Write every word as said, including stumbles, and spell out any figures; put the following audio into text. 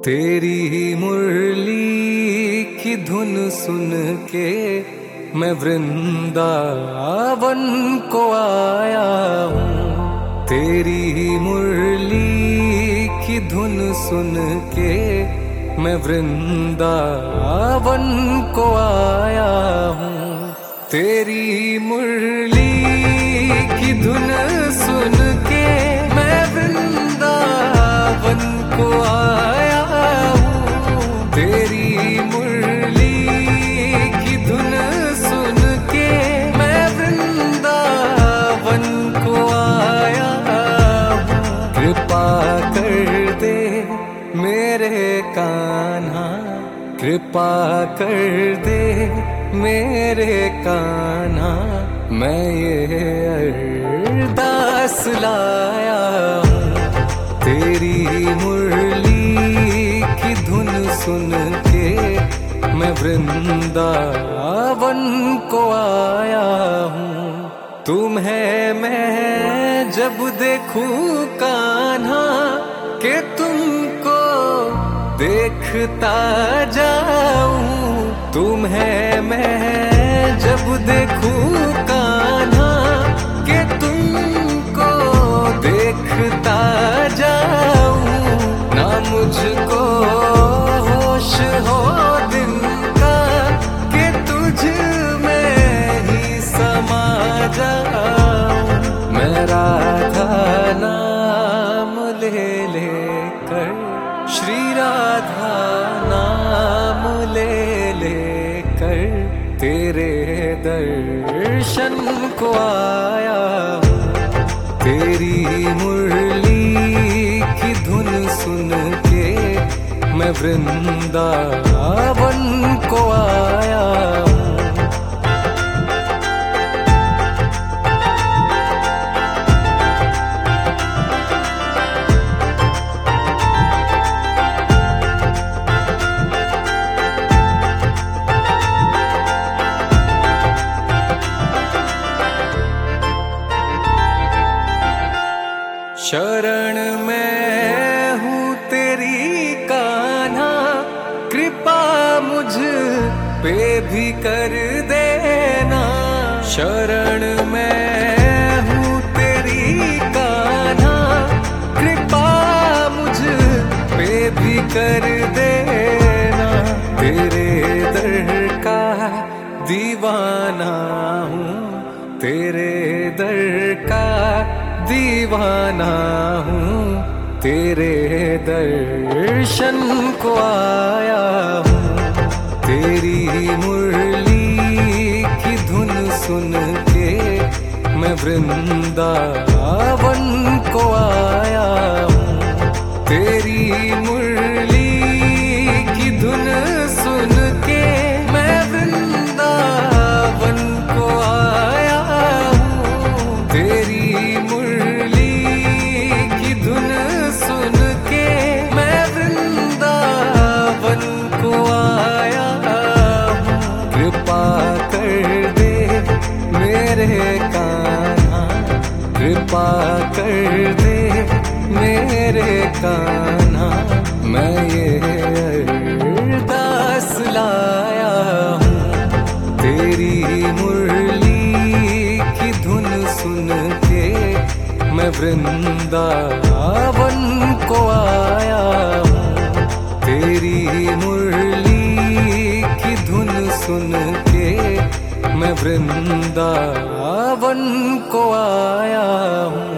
तेरी ही मुरली की धुन सुन के मैं वृंदावन को आया हूँ। तेरी ही मुरली की धुन सुन के मैं वृंदावन को आया हूँ। तेरी मुरली की धुन सुन के मैं वृंदावन को आया हूँ। तेरी मुरली की धुन सुन के मैं वृंदावन को आया हूँ। कृपा कर दे मेरे कान्हा, कृपा कर दे मेरे कान्हा, मैं ये अरदास लाया हूँ। तेरी मुरली की धुन सुन के मैं वृंदावन को आया हूँ। तुम्हें मैं जब देखूं कान्हा के तुमको देखता जाऊं। तुम्हें मैं जब देखूं कान्हा के तुमको देखता जाऊं। ना मुझको होश हो दिन का कि तुझ में ही समा जाऊं। मैं राधा नाम ले लेकर, श्री राधा नाम ले लेकर तेरे दर्शन को आया हूँ। तेरी मुरली की धुन सुन के मैं वृंदावन को आया हूँ। शरण में हूँ तेरी कान्हा, कृपा मुझ पे भी कर देना। शरण में हूँ तेरी कान्हा, कृपा मुझ पे भी कर देना। तेरे दर का दीवाना हूँ, तेरे दर का दीवाना हूँ, तेरे दर्शन को आया हूँ। तेरी मुरली की धुन सुन के मैं वृंदावन को आया हूँ। तेरी मुरली की धुन सुन के मैं वृंदावन को आया हूँ। तेरी कृपा कर दे मेरे कान्हा, मैं ये अरदास लाया हूँ। तेरी मुरली की धुन सुन के मैं वृंदावन को आया हूँ। तेरी मुरली की धुन सुन के मैं वृंदावन को आया हूँ।